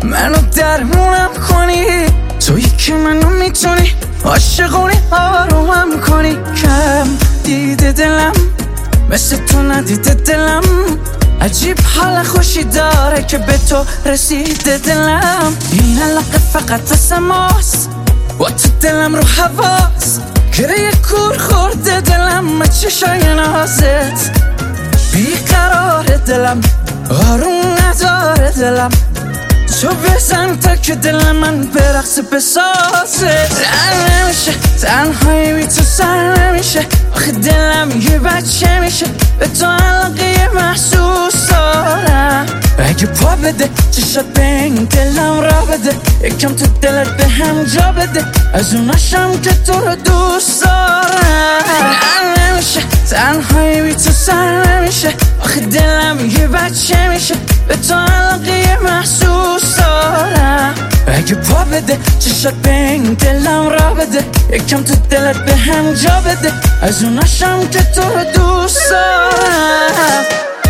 منو درمونم کنی، تویی که منو میتونی عاشقونی آرومم کنی. کم دیده دلم مثل تو ندیده دلم، عجیب حال خوشی داره که به تو رسیده دلم. این علاقه فقط از ماست و تو دلم رو حواست، گره کور خورده دلم چشای نازت. بیقرار دلم آروم نداره دلم، تو بزن تا که دل من به رقص بسازه. رن نمیشه تنهایی بی تو سر نمیشه، آخه دلم یه بچه میشه، به تو علاقه محسوس دارم. اگه پا بده چشات به این دلم را بده، یکم تو دلت به هم جا بده، از اوناشم که تو رو دوست دارم. رن نمیشه تنهایی بی تو سر نمیشه، آخه دلم یه بچه میشه، به تو علاقه محسوس دارم. اگه پا بده چشات به این دلم را بده، یکم تو دلت به هم جا بده، از اوناشم که تو رو دوست دارم.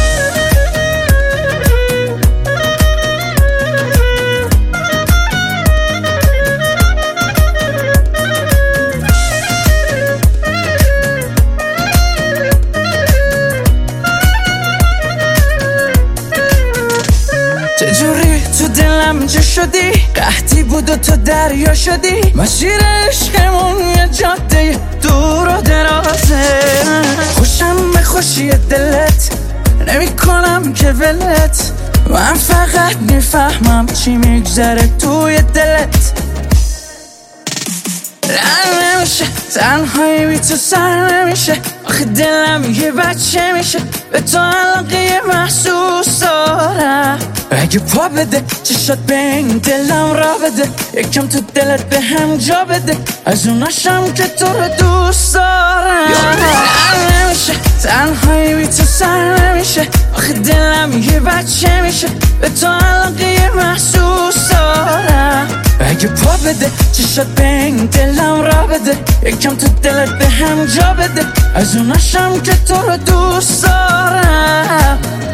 چجوری تو دلم جا شدی، قحطی بود و تو دریا شدی، مسیر عشقمون یه جاده دور و درازه. خوشم به خوشی دلت نمی کنم که ولت، من فقط میفهمم چی میگذره توی دلت. رن نمیشه تنهایی بی تو سر نمیشه، آخه دلم یه بچه میشه، به تو علاقه محسوس دارم. اگه پا بده چشات به این دلم را بده، یکم تو دلت به هم جا بده، از اوناشم که تو رو دوست دارم. رن نمیشه تنهایی بی تو سر نمیشه، آخه دلم یه بچه میشه، به تو علاقه محسوس دارم. اگه پا بده چشات به این دلم را بده، یکم تو دلت به هم جا بده، از اوناشم که تو رو دوست دارم.